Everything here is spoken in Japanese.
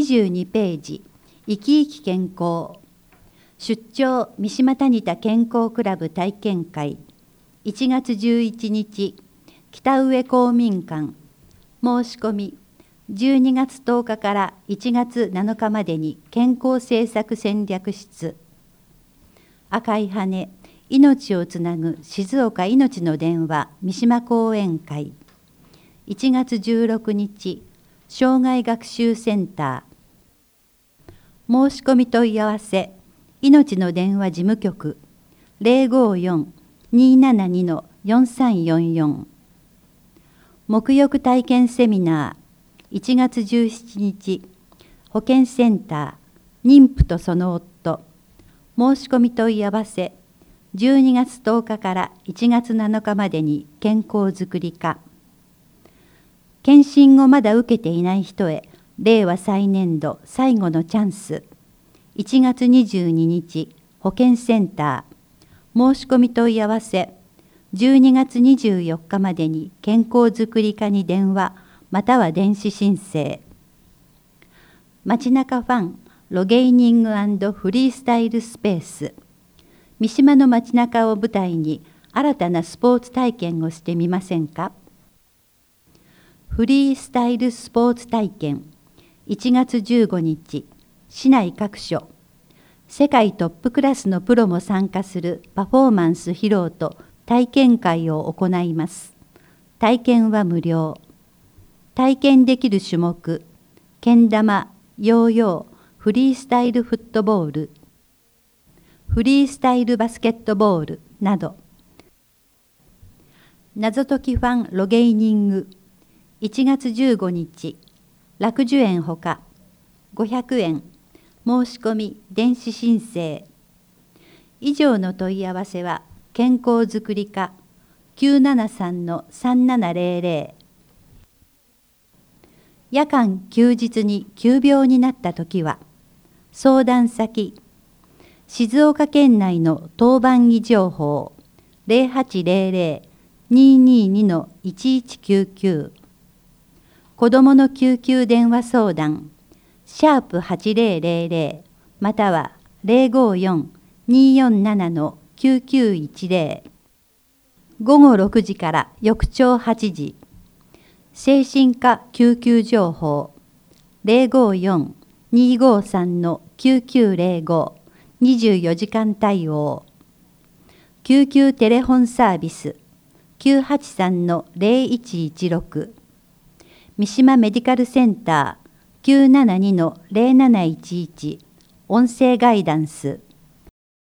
22ページ、生き生き健康。出張三島谷田健康クラブ体験会。1月11日、北上公民館。申し込み、12月10日から1月7日までに健康政策戦略室。赤い羽、命をつなぐ静岡いのちの電話三島講演会。1月16日、障害学習センター。申し込み問い合わせ、いのちの電話事務局 054-272-4344。沐浴体験セミナー、1月17日、保健センター、妊婦とその夫。申し込み問い合わせ、12月10日から1月7日までに健康づくり課。検診をまだ受けていない人へ、令和再年度最後のチャンス。1月22日、保健センター。申し込み問い合わせ、12月24日までに健康づくり課に電話、または電子申請。街中ファン、ロゲイニング&フリースタイルスペース。三島の街中を舞台に新たなスポーツ体験をしてみませんか。フリースタイルスポーツ体験。1月15日、市内各所。世界トップクラスのプロも参加するパフォーマンス披露と体験会を行います。体験は無料。体験できる種目、けん玉、ヨーヨー、フリースタイルフットボール、フリースタイルバスケットボールなど。謎解きファンロゲイニング。1月15日、楽寿園ほか、500円、申し込み、電子申請。以上の問い合わせは、健康づくり課 973-3700。夜間休日に急病になったときは、相談先、静岡県内の当番医情報 0800-222-1199。子どもの救急電話相談、#8000 または 054-247-9910。午後6時から翌朝8時。精神科救急情報、054-253-9905。24時間対応。救急テレホンサービス、983-0116。三島メディカルセンター 972-0711 音声ガイダンス。